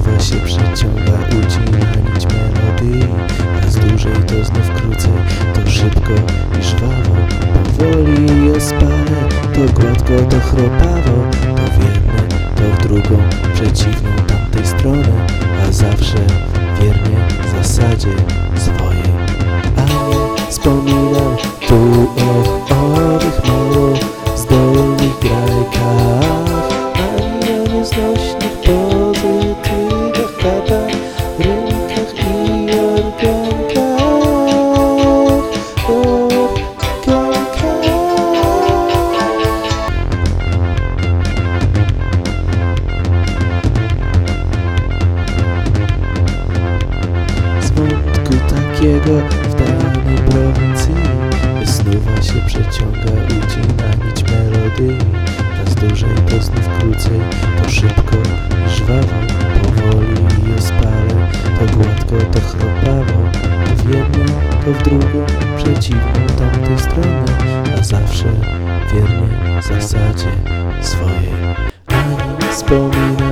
Snuwa się przeciąga, ucina nić melodii. Raz dłużej to znów krócej, to szybko i żwawo. Powoli i ospale, to gładko, to chropawo. To wierne, to w drugą, przeciwną tamtej strony, a zawsze wiernie zasadzie swojej. A nie wspominam tu o owych mało zdolnych grajkach, ani o nieznośnych pozytywach, katach, rynkach i organkach. Z wątku takiego w danej prowincji wysnuwa się, przeciąga, ucina nić melodii. Raz dłużej, to znów krócej, to szybko i żwawo. Powoli i ospale, to gładko, to chropawo. To w jedną, to w drugą, przeciwną tamtej strony, a zawsze wiernie zasadzie swojej. A nie wspominam